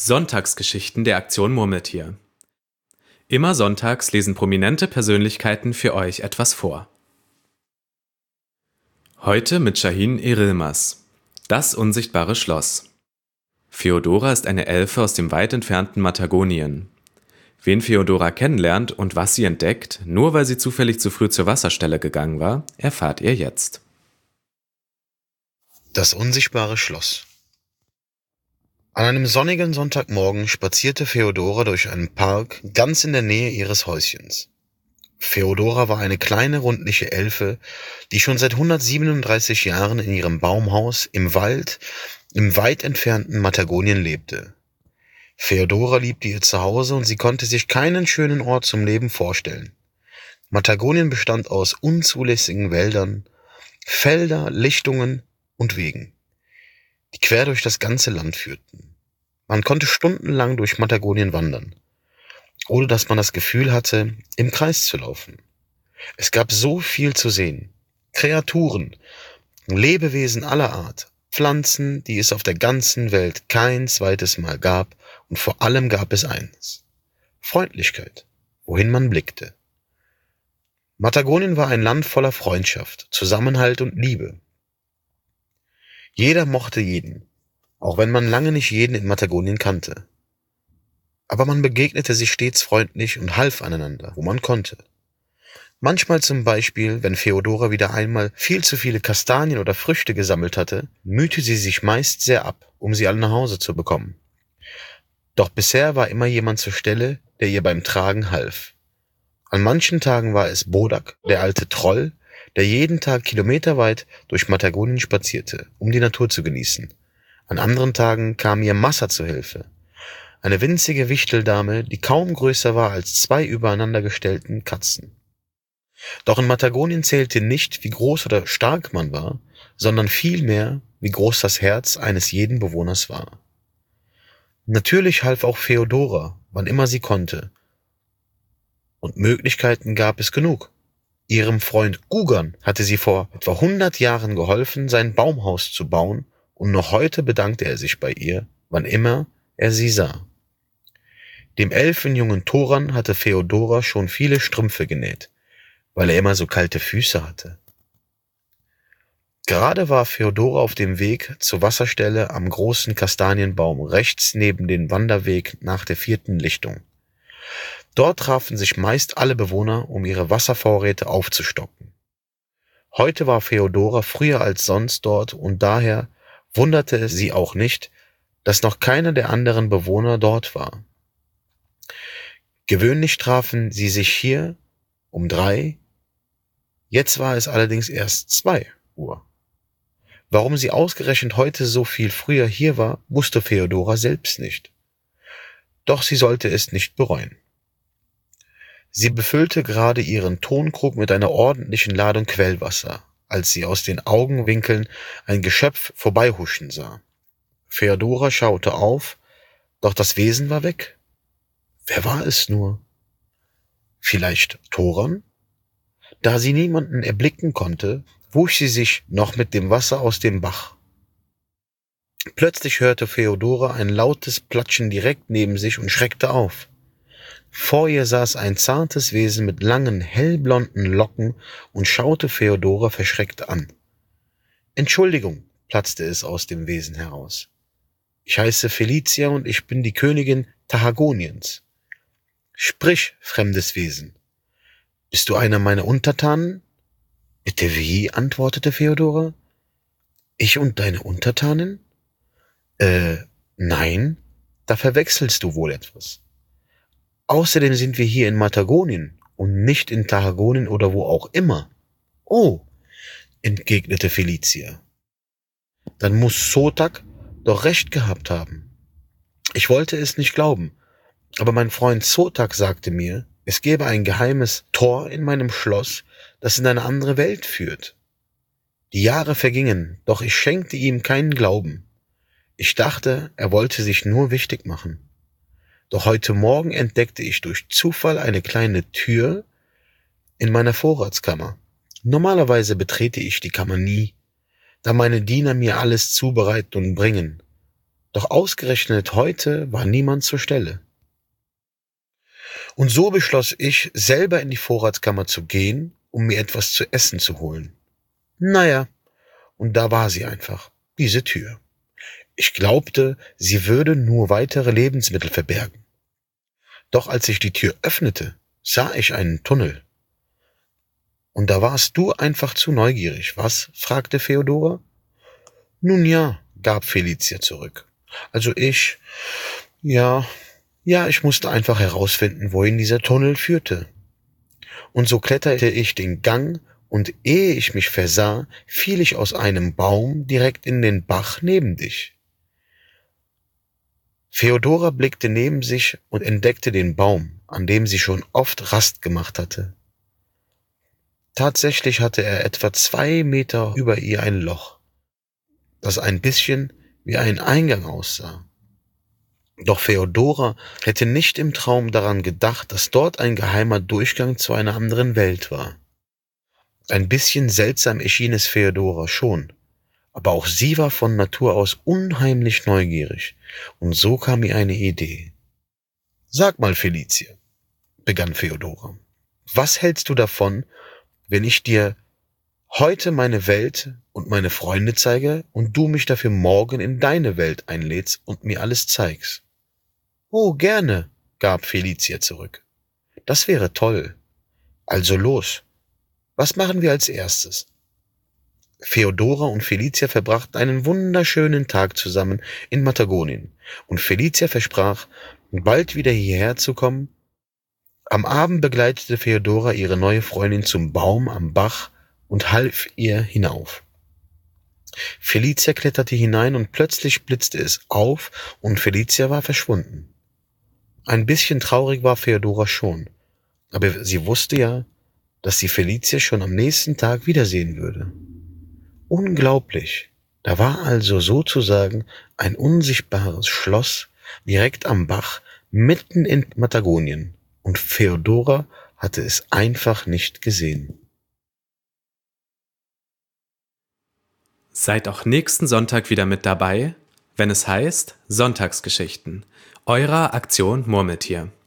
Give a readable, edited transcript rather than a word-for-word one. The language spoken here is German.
Sonntagsgeschichten der Aktion Murmeltier. Immer sonntags lesen prominente Persönlichkeiten für euch etwas vor. Heute mit Shahin Erilmaz. Das unsichtbare Schloss. Feodora ist eine Elfe aus dem weit entfernten Matagonien. Wen Feodora kennenlernt und was sie entdeckt, nur weil sie zufällig zu früh zur Wasserstelle gegangen war, erfahrt ihr jetzt. Das unsichtbare Schloss. An einem sonnigen Sonntagmorgen spazierte Feodora durch einen Park ganz in der Nähe ihres Häuschens. Feodora war eine kleine, rundliche Elfe, die schon seit 137 Jahren in ihrem Baumhaus im Wald im weit entfernten Matagonien lebte. Feodora liebte ihr Zuhause und sie konnte sich keinen schönen Ort zum Leben vorstellen. Matagonien bestand aus unzulässigen Wäldern, Felder, Lichtungen und Wegen, die quer durch das ganze Land führten. Man konnte stundenlang durch Matagonien wandern, ohne dass man das Gefühl hatte, im Kreis zu laufen. Es gab so viel zu sehen. Kreaturen, Lebewesen aller Art, Pflanzen, die es auf der ganzen Welt kein zweites Mal gab, und vor allem gab es eines: Freundlichkeit, wohin man blickte. Matagonien war ein Land voller Freundschaft, Zusammenhalt und Liebe. Jeder mochte jeden, auch wenn man lange nicht jeden in Matagonien kannte. Aber man begegnete sich stets freundlich und half aneinander, wo man konnte. Manchmal zum Beispiel, wenn Feodora wieder einmal viel zu viele Kastanien oder Früchte gesammelt hatte, mühte sie sich meist sehr ab, um sie alle nach Hause zu bekommen. Doch bisher war immer jemand zur Stelle, der ihr beim Tragen half. An manchen Tagen war es Bodak, der alte Troll, der jeden Tag kilometerweit durch Matagonien spazierte, um die Natur zu genießen. An anderen Tagen kam ihr Massa zu Hilfe, eine winzige Wichteldame, die kaum größer war als 2 übereinander gestellten Katzen. Doch in Matagonien zählte nicht, wie groß oder stark man war, sondern vielmehr, wie groß das Herz eines jeden Bewohners war. Natürlich half auch Feodora, wann immer sie konnte. Und Möglichkeiten gab es genug. Ihrem Freund Gugan hatte sie vor etwa 100 Jahren geholfen, sein Baumhaus zu bauen, und noch heute bedankte er sich bei ihr, wann immer er sie sah. Dem Elfenjungen Thoran hatte Feodora schon viele Strümpfe genäht, weil er immer so kalte Füße hatte. Gerade war Feodora auf dem Weg zur Wasserstelle am großen Kastanienbaum rechts neben dem Wanderweg nach der 4. Lichtung. Dort trafen sich meist alle Bewohner, um ihre Wasservorräte aufzustocken. Heute war Feodora früher als sonst dort, und daher wunderte es sie auch nicht, dass noch keiner der anderen Bewohner dort war. Gewöhnlich trafen sie sich hier um 3, jetzt war es allerdings erst 2 Uhr. Warum sie ausgerechnet heute so viel früher hier war, wusste Feodora selbst nicht. Doch sie sollte es nicht bereuen. Sie befüllte gerade ihren Tonkrug mit einer ordentlichen Ladung Quellwasser, als sie aus den Augenwinkeln ein Geschöpf vorbeihuschen sah. Feodora schaute auf, doch das Wesen war weg. Wer war es nur? Vielleicht Thoran? Da sie niemanden erblicken konnte, wusch sie sich noch mit dem Wasser aus dem Bach. Plötzlich hörte Feodora ein lautes Platschen direkt neben sich und schreckte auf. Vor ihr saß ein zartes Wesen mit langen, hellblonden Locken und schaute Feodora verschreckt an. »Entschuldigung«, platzte es aus dem Wesen heraus. »Ich heiße Felicia und ich bin die Königin Tahagoniens.« »Sprich, fremdes Wesen. Bist du einer meiner Untertanen?« »Bitte wie?«, antwortete Feodora. »Ich und deine Untertanen?« Nein, da verwechselst du wohl etwas. Außerdem sind wir hier in Matagonien und nicht in Tahagonien oder wo auch immer.« »Oh«, entgegnete Felicia. »Dann muss Sotak doch recht gehabt haben. Ich wollte es nicht glauben, aber mein Freund Sotak sagte mir, es gäbe ein geheimes Tor in meinem Schloss, das in eine andere Welt führt. Die Jahre vergingen, doch ich schenkte ihm keinen Glauben. Ich dachte, er wollte sich nur wichtig machen. Doch heute Morgen entdeckte ich durch Zufall eine kleine Tür in meiner Vorratskammer. Normalerweise betrete ich die Kammer nie, da meine Diener mir alles zubereiten und bringen. Doch ausgerechnet heute war niemand zur Stelle. Und so beschloss ich, selber in die Vorratskammer zu gehen, um mir etwas zu essen zu holen. Naja, und da war sie einfach, diese Tür. Ich glaubte, sie würde nur weitere Lebensmittel verbergen. Doch als ich die Tür öffnete, sah ich einen Tunnel. Und da warst du einfach zu neugierig, was? Fragte Feodora. Nun ja, gab Felicia zurück. Also ich musste einfach herausfinden, wohin dieser Tunnel führte. Und so kletterte ich den Gang, und ehe ich mich versah, fiel ich aus einem Baum direkt in den Bach neben dich. Feodora blickte neben sich und entdeckte den Baum, an dem sie schon oft Rast gemacht hatte. Tatsächlich hatte er etwa 2 Meter über ihr ein Loch, das ein bisschen wie ein Eingang aussah. Doch Feodora hätte nicht im Traum daran gedacht, dass dort ein geheimer Durchgang zu einer anderen Welt war. Ein bisschen seltsam erschien es Feodora schon, aber auch sie war von Natur aus unheimlich neugierig, und so kam ihr eine Idee. Sag mal, Felicia, begann Feodora, was hältst du davon, wenn ich dir heute meine Welt und meine Freunde zeige und du mich dafür morgen in deine Welt einlädst und mir alles zeigst? Oh, gerne, gab Felicia zurück. Das wäre toll. Also los. Was machen wir als erstes? Feodora und Felicia verbrachten einen wunderschönen Tag zusammen in Matagonien, und Felicia versprach, bald wieder hierher zu kommen. Am Abend begleitete Feodora ihre neue Freundin zum Baum am Bach und half ihr hinauf. Felicia kletterte hinein und plötzlich blitzte es auf und Felicia war verschwunden. Ein bisschen traurig war Feodora schon, aber sie wusste ja, dass sie Felicia schon am nächsten Tag wiedersehen würde. Unglaublich, da war also sozusagen ein unsichtbares Schloss direkt am Bach mitten in Matagonien, und Feodora hatte es einfach nicht gesehen. Seid auch nächsten Sonntag wieder mit dabei, wenn es heißt Sonntagsgeschichten, eurer Aktion Murmeltier.